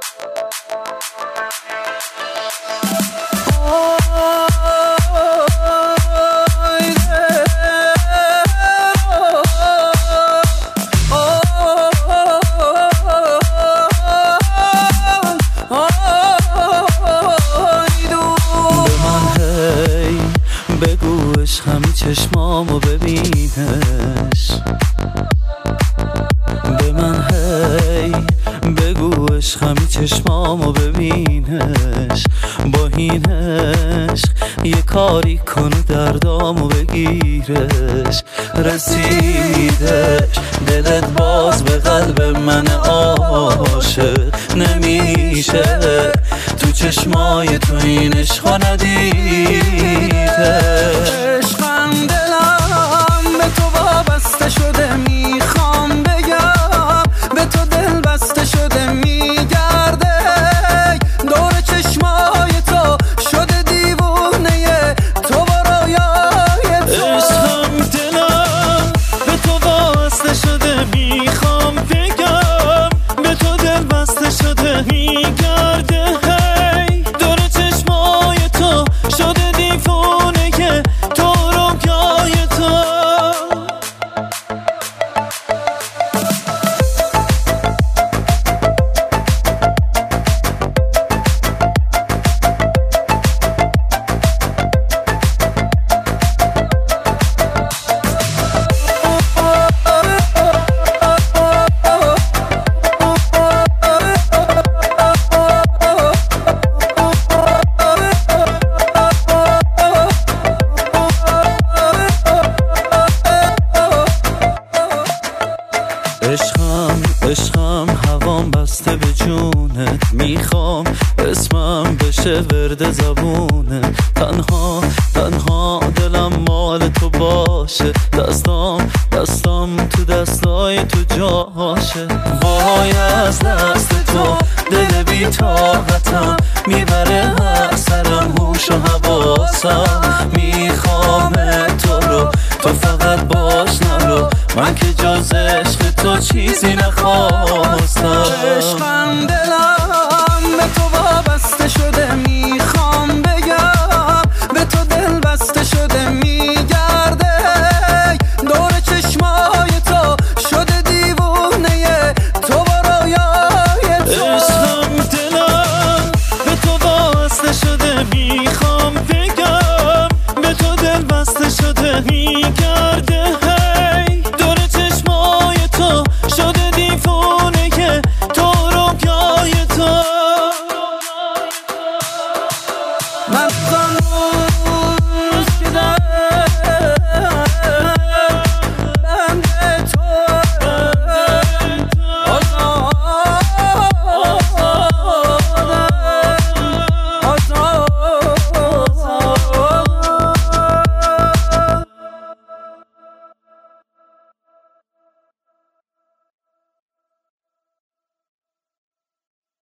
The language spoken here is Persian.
بگو عشقمی چشمامو ببینش، به من هی بگو عشقمی چشمامو ببینش، با این عشق یه کاری کن دردامو بگیرش. رسیدش دلت باز به قلب من عاشق نمیشه، تو چشمای تو این عشقا ندیده. عشقم دلم به تو وابسته شده، میخوام بگم به تو دل بسته شده، میگرده دور چشمای تو شده دیوونه تو و رویای تو. عشقم دلم به تو وابسته شده، میخوام بگم به تو دل بسته شده، میگرده دور چشمای تو شده دیوونه که تو رویای تو. عشقم هوام بسته به جونت، میخوام اسمم بشه ورد زبونه. تنها دلم مال تو باشه، دستام تو دستای تو جاشه. وای از دست تو دل بی طاقتم، میبره هر سرم هوش و حواسم. میخوام تو رو تو فقط باش نرو، من که جز عشق تو چیزی نخواستم. عشقم دلم به تو وابسته شده،